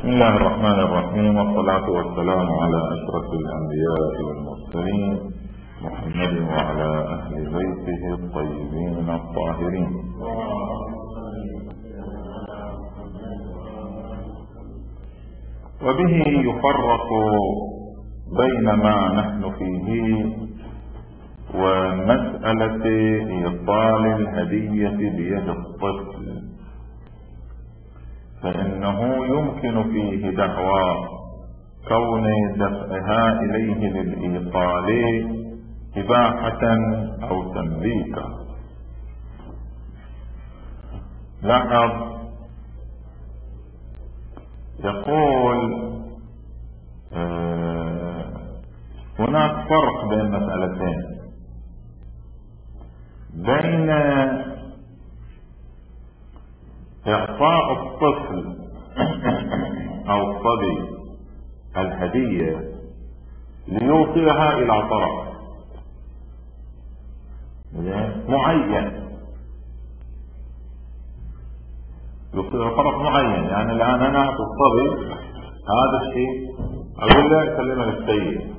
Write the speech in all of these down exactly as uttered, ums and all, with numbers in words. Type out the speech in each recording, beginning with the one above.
بسم الله الرحمن الرحيم، والصلاة والسلام على أشرف الأنبياء والمرسلين محمد وعلى أهل بيته الطيبين الطاهرين. وبه يفرق بين ما نحن فيه ومسألة إيصال الهدية بيد الطفل، فإنه يمكن فيه دعوى كون دفعها إليه للإيصال إباحة أو تمليكا. لاحظ، يقول آه هناك فرق بين مسألتين، بين إعطاء الطفل أو الصبي الهدية ليعطيها إلى طرف معين، يعطيها طرف معين. يعني الآن أنا أعطي الصبي هذا الشيء، أقول له سلمه للسيد،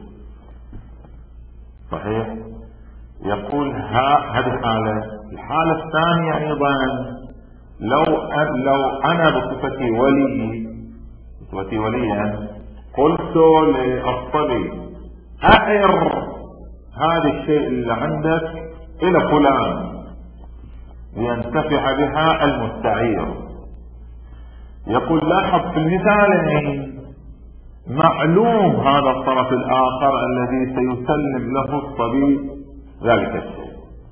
صحيح؟ يقول هذه حالة. الحالة الثانية أيضا، لو لو أنا بصفتي ولي بصفتي وليا قلت للصبي أعر هذا الشيء اللي عندك إلى فلان لينتفع بها المستعير. يقول لاحظ في المثالين معلوم هذا الطرف الآخر الذي سيسلم له الصبي ذلك الشيء،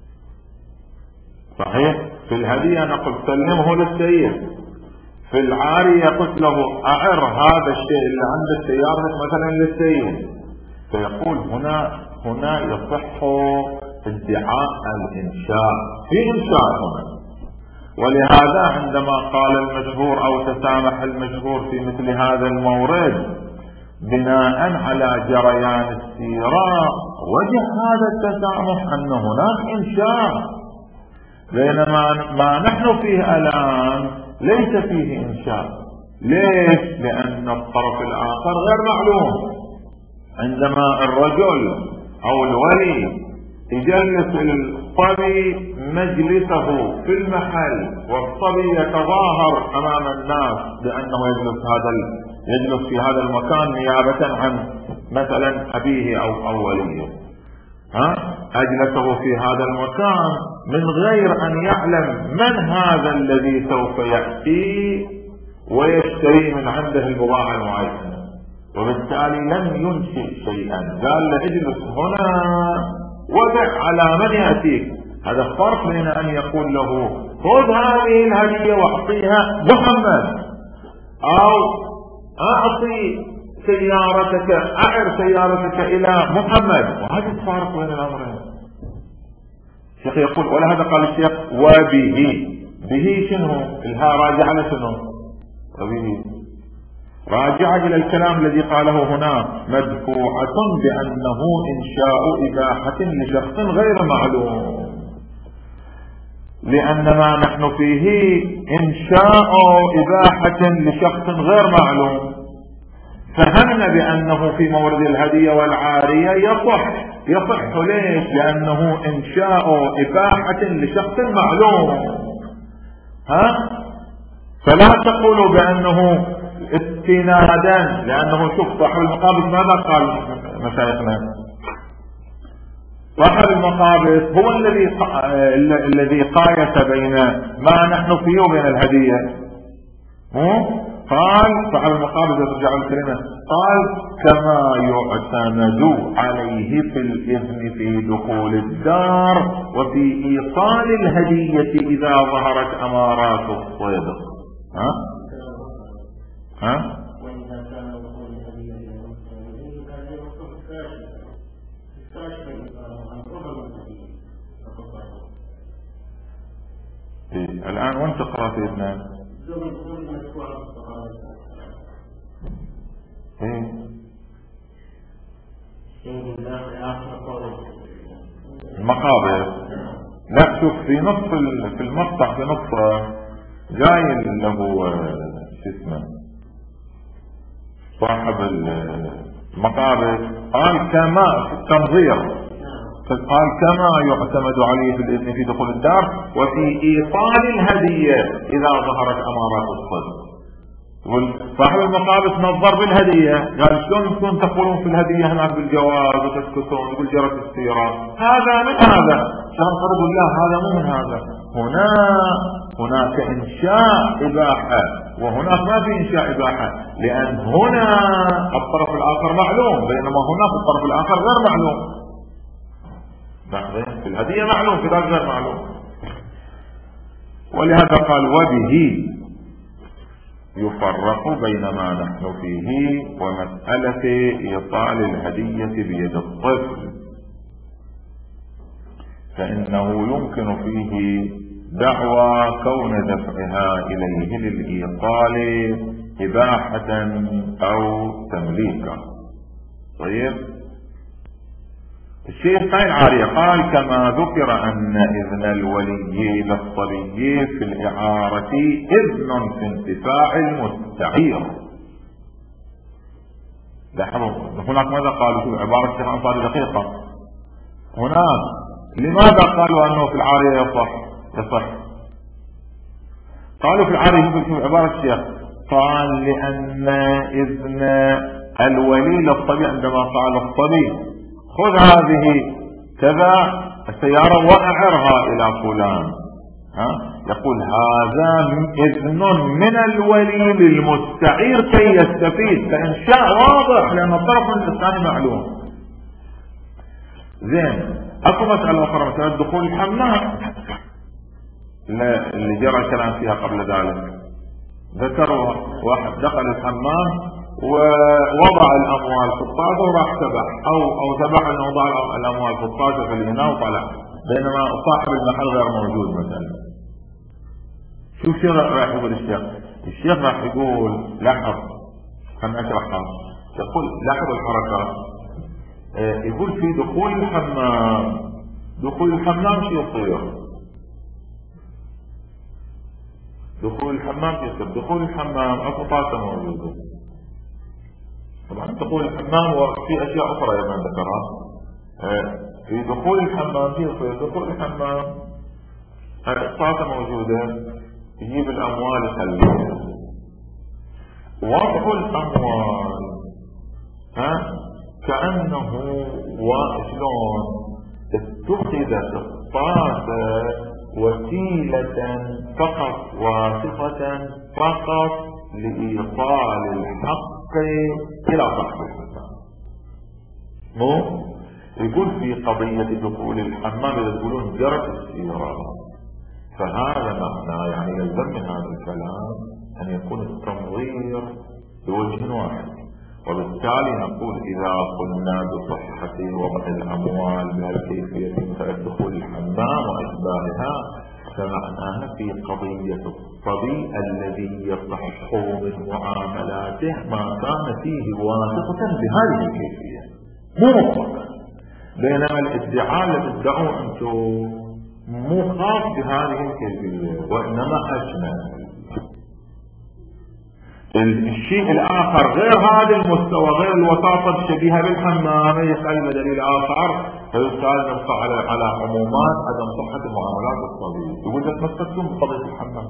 صحيح؟ في الهدية نقول سلمه للسيد، في العارية قلت له أعر هذا الشيء اللي عند سيارتك مثلا للسيد. فيقول هنا هنا يصح ادعاء الإنشاء، في إنشاء هنا. ولهذا عندما قال المشهور أو تسامح المشهور في مثل هذا المورد بناء على جريان السيرة، وجه هذا التسامح أن هناك إنشاء، بينما ما نحن فيه الآن ليس فيه إنشاء. ليش؟ لأن الطرف الآخر غير معلوم. عندما الرجل أو الولي يجلس الصبي مجلسه في المحل، والصبي يتظاهر أمام الناس بأنه يجلس هذا يجلس في هذا المكان نيابة عن مثلا أبيه أو أو وليه، ها أجلسه في هذا المكان من غير أن يعلم من هذا الذي سوف يأتي ويشتري من عنده البضاعة المعينة، وبالتالي لم ينشئ شيئا. قال له اجلس هنا وضع على من يأتيك. هذا الفرق بين أن يقول له خذ هذه الهدية واعطيها محمد، أو أعطي سيارتك أعر سيارتك إلى محمد، وهذا الفرق بين الأمرين. الشيخ يقول، ولهذا قال الشيخ وبه. به شنو؟ الها راجع على شنو؟ وبه راجع إلى الكلام الذي قاله هنا، مدفوعة بأنه إنشاء إباحة لشخص غير معلوم، لأن ما نحن فيه إنشاء إباحة لشخص غير معلوم. فهمنا بأنه في مورد الهدية والعارية يصح يصح ليش؟ لأنه إنشاء إباحة لشخص معلوم. ها؟ فلا تقولوا بأنه استنادا، لأنه شوف صاحب المقابس ماذا قال مشايخنا؟ صاحب المقابس هو الذي الذي قايس بين ما نحن فيه وبين الهدية. قال صاحب المقابس يرجع الكلمة، قال كما يعتمد عليه في الإذن في دخول الدار وفي إيصال الهدية إذا ظهرت أمارات الصدق. ها؟ ها؟ إيه؟ الآن وانت قرأت ابنان ايه؟ المقابر. لا شوف، في نص في المقطع في نص جاي له اسمه صاحب المقابس قال كما في التنظير، قال كما يعتمد عليه في الإذن في دخول الدار وفي إيصال الهدية إذا ظهرت أمارات الصدق. صاحب المقابس نظر بالهدية، قال شلون انتم تقولون في الهدية هناك بالجواز وتسكتون يقول جرت السيرة، هذا من هذا، شلون تقول لا هذا مو من هذا، هنا هناك إنشاء إباحة وهناك ما في إنشاء إباحة، لأن هنا الطرف الآخر معلوم بينما هناك الطرف الآخر غير معلوم. في الهدية معلوم في ذلك غير معلوم. ولهذا قال وبه يفرق بين ما نحن فيه ومسألة إيصال الهدية بيد الطفل، فإنه يمكن فيه دعوى كون دفعها إليه للإيصال إباحة أو تمليكا. طيب الشيخ قال عارية قال كما ذكر أن إذن الولي للصبي في الإعارة إذن في انتفاع المستعير. لاحظوا هناك ماذا قالوا في عبارة الشيخ أنصاري دقيقة، هناك لماذا قالوا أنه في العارية يصح يصح قالوا في العارية في عبارة الشيخ قال لأن إذن الولي للصبي عندما قال الصبي خذ هذه كذا السيارة وأعرها إلى فلان، ها يقول هذا إذن من الولي للمستعير كي يستفيد، كإنشاء واضح لأن الطرف من الثاني معلوم. زين أكو مسألة أخرى مثلا دخول الحمام اللي جرى الكلام فيها قبل ذلك، ذكروا واحد دخل الحمام ووضع الأموال في الطاسة وراح سبح أو أو سبح أنه وضع الأموال في الطاسة في الإناء وطلع، بينما صاحب المحل غير موجود مثلا. شوف شو راح يقول الشيخ؟ الشيخ راح يقول لاحظ، خلنا أشرحها، يقول لاحظ الحركات، اه يقول في دخول الحمام دخول الحمام شو يصير؟ دخول الحمام يصير دخول الحمام أكو طاسة موجودة، طبعا دخول الحمام وفي اشياء اخرى يبقى ذكرها. في دخول الحمام في دخول الحمام الطاسة موجودة، يجيب الاموال يخليها، وضع الاموال ها كأنه وشلون اتخذت الطاسة وسيلة فقط واسطة فقط لإيصال الحق إلى صاحب الحمام. مو يقول في قضية دخول الحمام إذا تقولون جرت السيارة، فهذا معناه يعني يلزم من هذا الكلام أن يكون التنظير بوجه واحد، وبالتالي نقول إذا قلنا بصحة وضع الأموال بهالكيفية مثل دخول الحمام وأشباهها فمعناها في قضية الصبي الذي يصح من معاملاته ما كان فيه واسطة بهذه الكيفية مو مطلقا، بينما الادعاء الذي ادعوه انتم مو خاص بهذه الكيفية وإنما أشمل. الشيء الآخر غير هذا المستوى غير الوساطة الشبيهة بالحمام يحتاج دليل آخر فيقال نبقى على على عمومات عدم صحة معاملات الصبي. يقول لك مسكتم بقضية الحمام.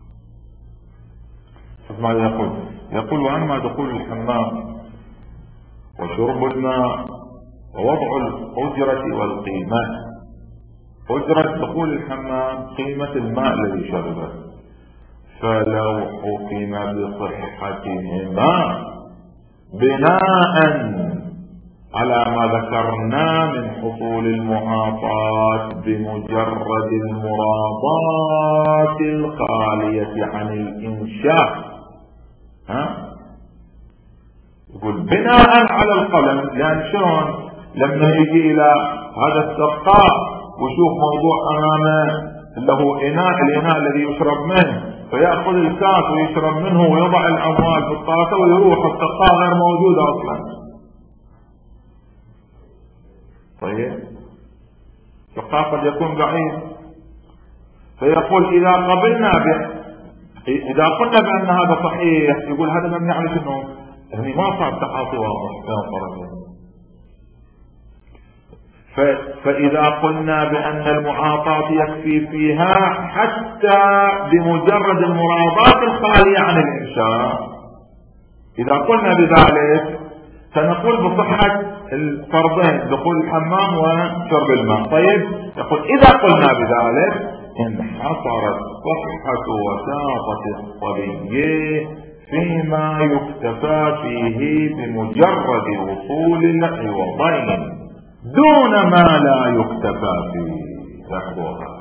شوف ماذا يقول؟ يقول وأما دخول الحمام وشرب الماء ووضع الأجرة والقيمة. أجرة دخول الحمام قيمة الماء الذي شربه، فلو حكم بصحتهما بناء على ما ذكرنا من حصول المعاطاة بمجرد المراضاة الخالية عن الإنشاء، ها يقول بناء على القلم، لأن شلون لما يجي إلى هذا السقاء وشوف موضوع أمامه اللي هو إناء الإناء الذي يشرب منه فيأخذ الكاس ويشرب منه ويضع الأموال في الطاسة ويروح السقاء غير موجودة أصلا. طيب السقاء قد يكون بعيد، فيقول إذا قبلنا ب... إذا قلنا بأن هذا صحيح يقول هذا مبني على شنو؟ يعني ما صار تحاطي واضح بين الطرفين. فإذا قلنا بأن المعاطاة يكفي فيها حتى بمجرد المراباة الخالية عن الإنشاء، إذا قلنا بذلك سنقول بصحة الفرضين دخول الحمام وشرب الماء. طيب يقول إذا قلنا بذلك انحصرت صحة وساطة الصبي فيما يكتفى فيه بمجرد وصول العوضين دون ما لا يكتفى فيه. لاحظوها.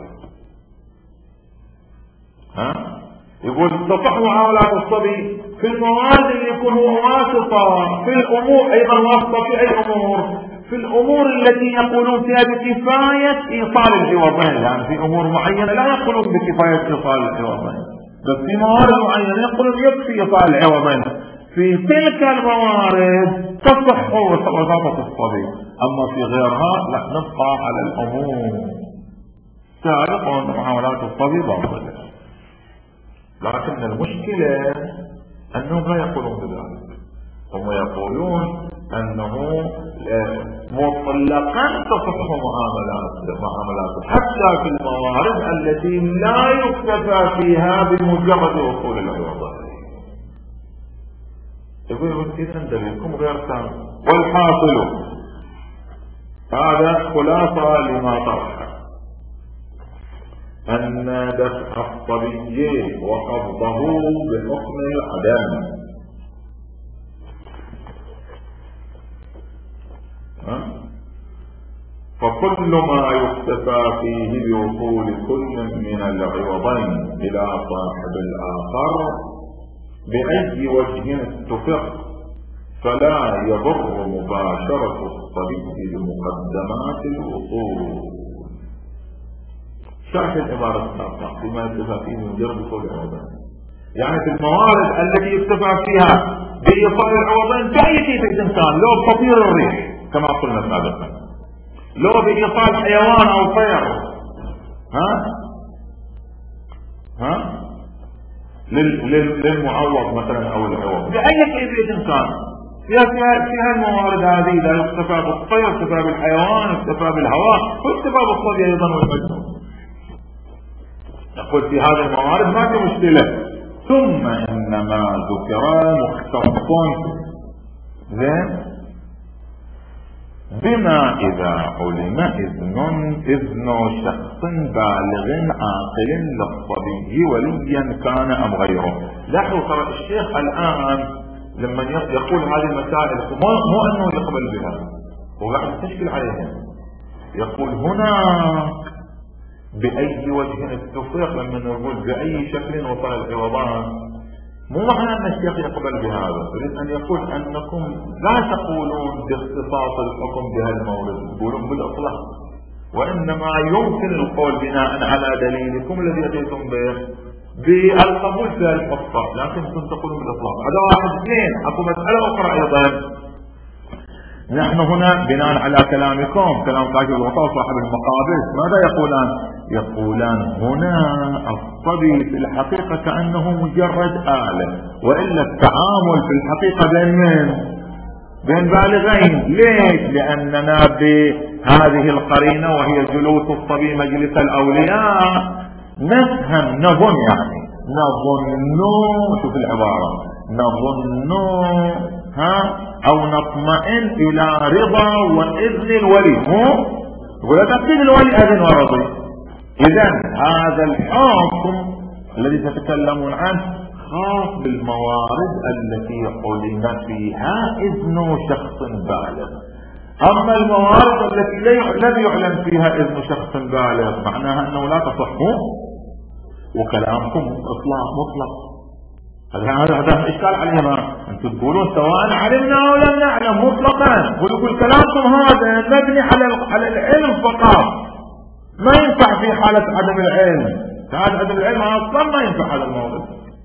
ها يقول تصح معاملات الصبي في المواد اللي يكون هو واسطة في الأمور، أيضا واسطة في أي أمور؟ في الأمور التي يقولون فيها بكفاية إيصال العوضين، يعني في أمور معينة لا يقولون بكفاية إيصال العوضين، بس في موارد معينة يقولون يكفي إيصال العوضين. في تلك الموارد تصح وساطة الصبي، أما في غيرها لا، نبقى على الأمور سابقا معاملات الصبي باطلة. لكن المشكلة أنهم لا يقولون بذلك، هم يقولون أنه مطلقا تصح معاملات معاملات حتى في الموارد التي لا يكتفى فيها بمجرد وصول العوضين. يقول إذا دليلكم غير تام. والحاصل هذا خلاصة لما طرح أن دفع الصبي وقبضه بحكم العدم فكل ما يكتفى فيه بوصول كل من العوضين إلى صاحب الآخر بأي وجه اتفق فلا يضر مباشرة الصبي بمقدمات الوصول. شرح العبارة السابقة فيما يكتفى فيه من مجرد وصول العوضين، يعني في الموارد التي يكتفى فيها بإيصال العوضين بأي كيف الإنسان، لو بتطير الريح كما قلنا سابقا، لو بإيصال حيوان أو طير، ها ها للمعوض مثلا أو العوض بأي كيف الإنسان، فيها فيها الموارد هذه لا يكتفى بالطير، يكتفى بالحيوان، يكتفى بالهواء، ويكتفى بالصبي أيضا والمجنون. نقول في هذه الموارد ما في مشكلة. ثم إنما ذكر مختص زين بما إذا علم إذن إذن شخص بالغ عاقل للصبي وليا كان أم غيره. لاحظوا ترى الشيخ الآن لما يقول هذه المسائل مو, مو أنه يقبل بها، هو قاعد يستشكل عليهم. يقول هنا بأي وجه اتفق، لما نقول بأي شكل وصل العوضان مو معنى أن الشيخ يقبل بهذا، يريد أن يقول أنكم لا تقولون باختصاص الحكم بهالمورد، تقولون بالإطلاق، وإنما يمكن القول بناء على دليلكم الذي أتيتم به بالقبول في القصة، لكن كنتم تقولون بالإطلاق. هذا واحد. اثنين، أكو مسألة أخرى أيضا. نحن هنا بناء على كلامكم كلام قاضي الوطا صاحب المقابل ماذا يقولان؟ يقولان هنا الصبي في الحقيقة كأنه مجرد آلة، وإلا التعامل في الحقيقة بين من؟ بين بالغين. ليش؟ لأننا بهذه القرينة وهي جلوس الصبي مجلس الأولياء نفهم نظن، يعني نظن، شوف العبارة، نظن ها او نطمئن الى رضا واذن الولي. مو يقول تقديم الولي اذن ورضي. اذا هذا الحكم الذي تتكلمون عنه خاص بالموارد التي علم فيها اذن شخص بالغ. اما الموارد التي لا يعلم فيها اذن شخص بالغ معناها انه لا تصح، وكلامكم اطلاق مطلق. هذا هذا اشكال علينا. انتم تقولون سواء علمنا او لم نعلم مطلقا، ويقول كلامكم هذا مبني على على العلم فقط، ما ينفع في حالة عدم العلم. حالة عدم العلم اصلا ما ينفع هذا الموضوع.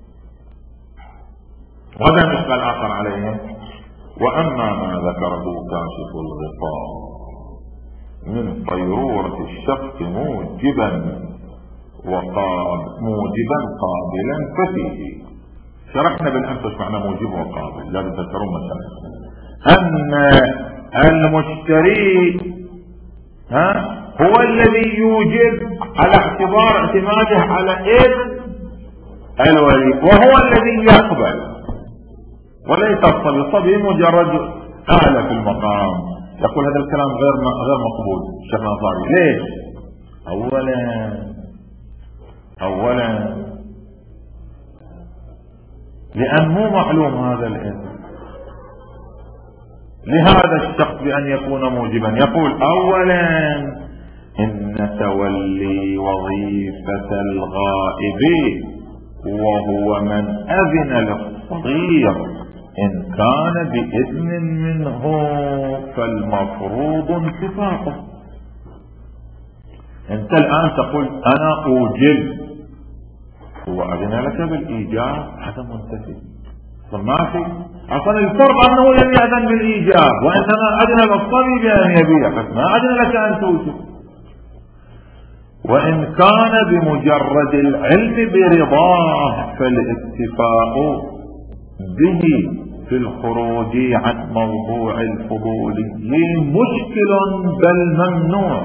وهذا اشكال اخر عليهم. واما ما ذكره كاشف الغطاء من طيرورة الشخص موجبا وقاب موجبا قابلا ففيه شرحنا بالامس وش معنى موجب وقابل، لا تذكرون مثلا ان المشتري ها هو الذي يوجب على اعتبار اعتماده على اذن الولي، وهو الذي يقبل وليس الصبي. الصبي مجرد اعلى في المقام. يقول هذا الكلام غير غير مقبول الشيخ الانصاري. ليش؟ اولا اولا لان مو معلوم هذا الاذن لهذا الشخص بأن يكون موجبا. يقول اولا ان تولي وظيفة الغائب وهو من اذن للصغير ان كان باذن منه فالمفروض انتفاقه. انت الان تقول انا اوجب، هو اذن لك بالايجاب، هذا منتفي. ما في اصلا الفرق انه لم يأذن بالايجاب، وانما اذن للصبي بان يبيع، بس ما اذن لك ان توجب. وان كان بمجرد العلم برضاه فالاتفاق به في الخروج عن موضوع الفضولي مشكل بل ممنوع.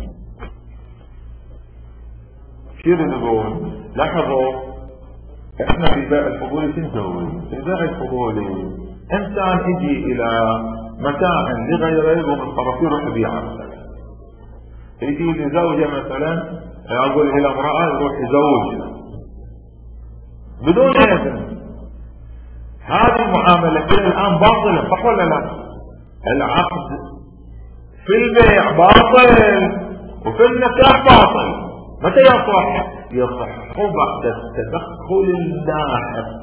شو نقول؟ لاحظوا احنا في بيع الفضولي شو نسوي؟ في بيع الفضولي انسان يجي الى متاع لغيره ومن طرفه يروح يبيعها. مثلا يجي لزوجه مثلا، اقول الى امراه يروح يزوجها بدون اذن. هذه المعامله الى الان باطله، صح ولا لا؟ العقد في البيع باطل وفي النكاح باطل. متى يصح؟ يصح بعد التدخل اللاحق.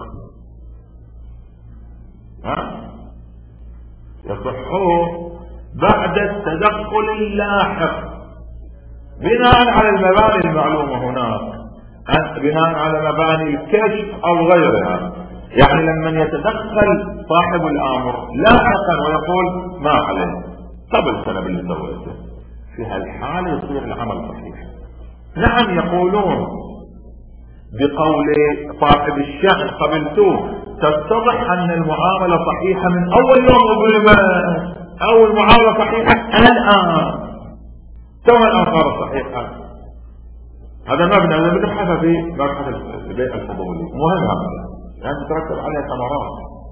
ها؟ يصح بعد التدخل اللاحق بناء على المباني المعلومة هناك، بناء على مباني الكشف او غيرها. يعني لما يتدخل صاحب الامر لاحقا ويقول ما عليه قبل السنة اللي سويته، في هالحالة يصير العمل صحيح. نعم يقولون بقول صاحب الشأن قبلتوه تتضح ان المعاملة صحيحة من اول يوم وبالما اول معاملة صحيحة الان ثم الان صارت صحيحة. هذا مبنى هذا بنبحث في مبحث البيع الفضولي، مهم هذا لان تترتب عليه ثمرات.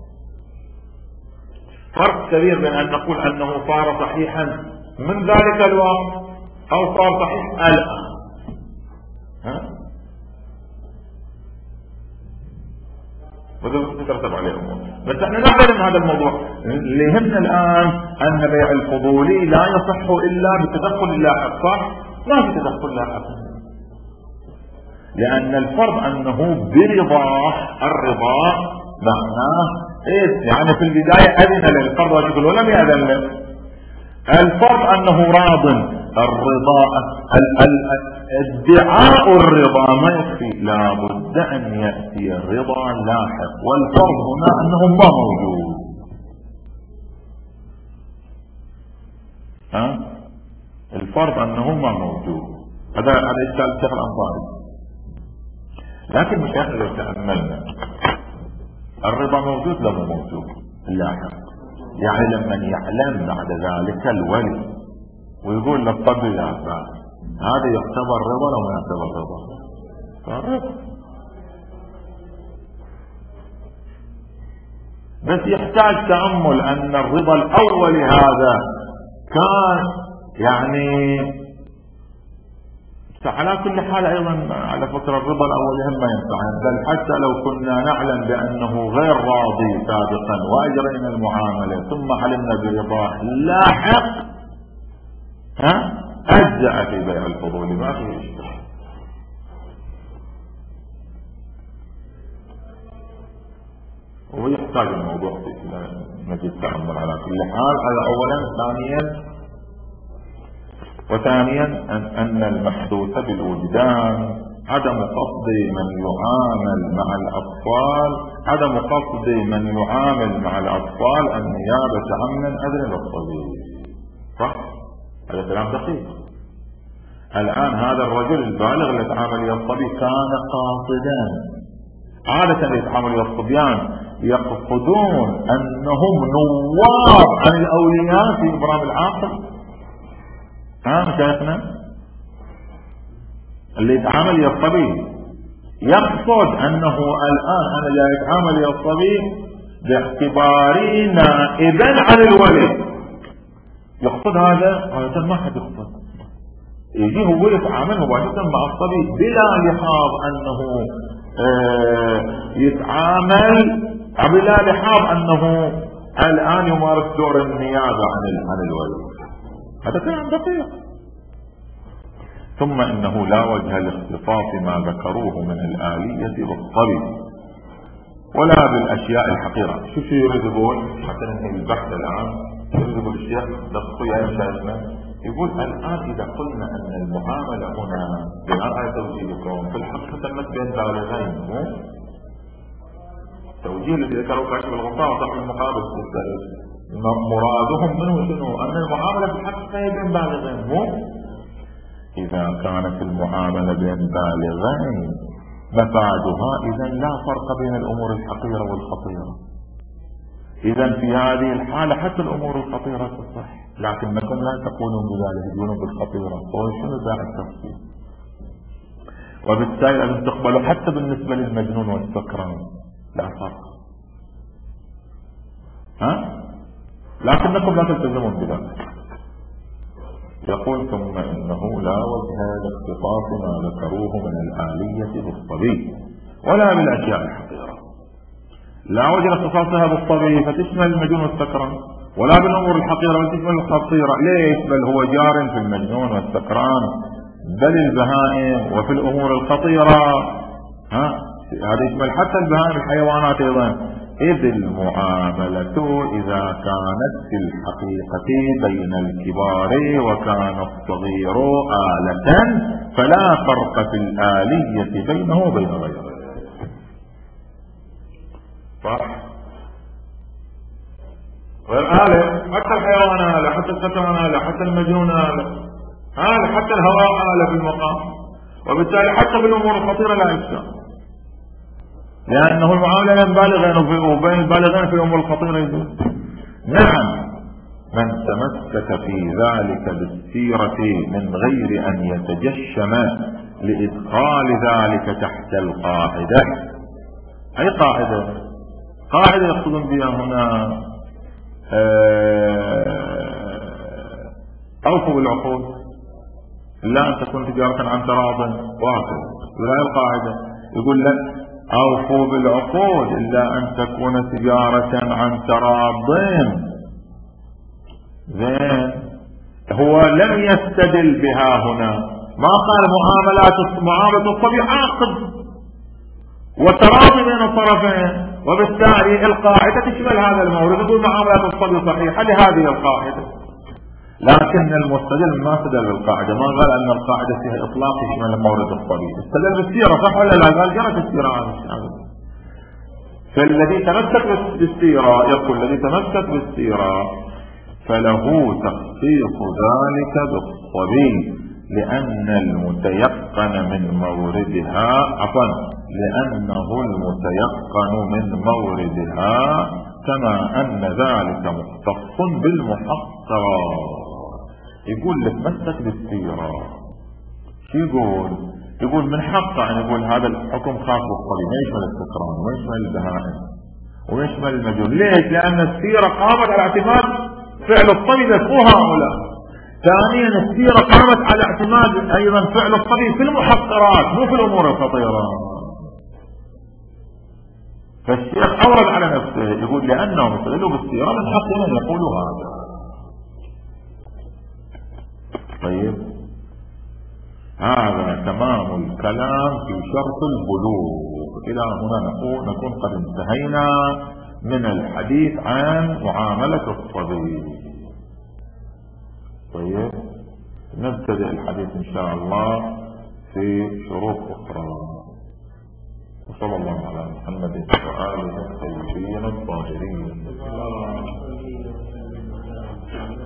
فرق كبير بين ان نقول انه صار صحيحا من ذلك الوقت او صار صحيح الان. ها؟ وتترتب عليه امور. بس احنا نعلم هذا الموضوع. اللي يهمنا الان ان بيع الفضولي لا يصح الا بتدخل اللاحق، صح؟ ما في تدخل لاحق، لان الفرض انه برضاه. الرضا معناه ايه؟ يعني في البدايه اذن للفرض ويقول ولم ياذن له. الفرض انه راض. الرضا ادعاء الرضا ما يكفي، لا بد ان ياتي الرضا لاحق، والفرض هنا انه ما موجود. ها؟ الفرض انه ما موجود. هذا هذا اشكال الشيخ الانصاري. لكن مش احنا لو تاملنا الرضا موجود لا مو موجود لاحق. يعني لما يعلم بعد ذلك الولي ويقول للطبي يا أبا هذا يعتبر رضا ولا ما يعتبر رضا؟ فرضا. بس يحتاج تأمل أن الرضا الأول هذا كان يعني على كل حال. أيضا على فكرة الرضا الأول هم ما ينفع، بل حتى لو كنا نعلم بأنه غير راضي سابقا وأجرينا المعاملة ثم علمنا برضاه لاحق ها أجزأ في بيع الفضول، ما فيه إشكال. ويحتاج الموضوع في نجد تأمل على كل حال. هذا أولا. ثانيا وثانيا أن, أن المحدوث بالوجدان عدم قصد من يعامل مع الأطفال عدم قصد من يعامل مع الأطفال النيابة عمن أذن للصغير. صح؟ هذا كلام دقيق. الآن هذا الرجل البالغ اللي تعامل يا الصبي كان قاصدا عادة اللي يتعاملوا الصبيان يقصدون أنهم نواب عن الأولياء في إبرام العاقل. ها مشايخنا اللي يتعامل يا الصبي يقصد أنه الآن أنا جاي يتعامل يا الصبي باعتباري نائبا عن الولي. يقصد هذا هذا ما حد يقصد. يجي هو يتعامل مباشرة مع الصبي بلا لحاظ أنه آه يتعامل بلا لحاظ أنه الآن يمارس دور النيابة عن عن الولي. هذا كلام دقيق. ثم إنه لا وجه لاختصاص ما ذكروه من الآلية بالصبي ولا بالأشياء الحقيرة. شو شو يريد يقول حتى ننهي البحث الآن؟ يريد يقول الشيخ دقوا يا مشايخنا، يقول الآن إذا قلنا أن المعاملة هنا بناء على توجيهكم في الحقيقة تمت بين بالغين، مو توجيه الذي ذكروا كاشف الغطاء وطرح المقابل مرادهم منه شنو؟ أن المعاملة في الحقيقة هي بين بالغين، مو إذا كانت المعاملة بين بالغين مفادها إذا لا فرق بين الأمور الحقيرة والخطيرة. إذا في هذه الحالة حتى الأمور الخطيرة تصح، لكنكم لا تقولون بذلك، تقولون بالخطيرة. شنو داعي التفصيل؟ وبالتالي لازم تقبلوا حتى بالنسبة للمجنون والسكران لا فرق. ها؟ لكنكم لا تلتزمون بذلك. يقول ثم إنه لا وجه لاختصاص ما ذكروه من الآلية بالصبي ولا بالأشياء الحقيرة. لا وجه لاختصاصها بالصبي فتشمل المجنون والسكران، ولا بالأمور الحقيرة فتشمل الخطيرة. ليش؟ بل هو جار في المجنون والسكران بل البهائم وفي الأمور الخطيرة. ها هذا يشمل حتى البهائم الحيوانات أيضا. إذ المعاملة إذا كانت في الحقيقة بين الكبار وكان الصغير آلة فلا فرق في الآلية بينه وبين غيره. صح؟ والآلة حتى الحيوان آلة، حتى السكران آلة، حتى المجنون آلة، آلة حتى الهواء آلة في المقام. وبالتالي حتى في الأمور الخطيرة لا إشكال، لأنه المعاملة بين بالغين وبين البالغين في الأمور الخطيرة يجوز. نعم من تمسك في ذلك بالسيرة من غير أن يتجشم لإدخال ذلك تحت القاعدة. أي قاعدة؟ قاعدة يقصدون بها هنا أوفوا بالعقود إلا أن تكون تجارة عن تراض واقع. وهي القاعدة يقول لك أوفوا بالعقود إلا أن تكون تجارة عن تراض. زين هو لم يستدل بها هنا، ما قال معاملات معاملة الصبي عاقد وتراضي بين الطرفين، وبالتالي القاعدة تشمل هذا المورد. يقول معاملات الصبي صحيحة لهذه القاعدة، لكن المستدل ما استدل بالقاعدة، ما قال أن القاعدة فيها إطلاق يشمل مورد الصبي، استدل بالسيرة. صح ولا لا؟ قال جرت السيرة عن الشعب. فالذي تمسك بالسيرة يقول الذي تمسك بالسيرة فله تخصيص ذلك بالصبي لأن المتيقن من موردها عفوا لأنه المتيقن من موردها كما أن ذلك مختص بالمحقرات. يقول لك مسك بالسيرة شو يقول؟ يقول من حقه أن يقول هذا الحكم خاص بالصبي، ما يشمل السكران ويشمل البهائم ويشمل المجنون. ليش؟ لأن السيرة قامت على اعتماد فعل الصبي ذكوا هؤلاء. ثانيا السيرة قامت على اعتماد أيضا فعل الصبي في المحقرات مو في الأمور الخطيرة. فالشيخ أورد على نفسه يقول لأنهم استدلوا بالسيرة من حقهم أن يقولوا هذا. طيب هذا تمام الكلام في شرط البلوغ. إلى هنا نكون, نكون قد انتهينا من الحديث عن معاملة الصبي. طيب نبتدئ الحديث إن شاء الله في شروط أخرى. وصلى الله على محمد وآله الطيبين الطاهرين.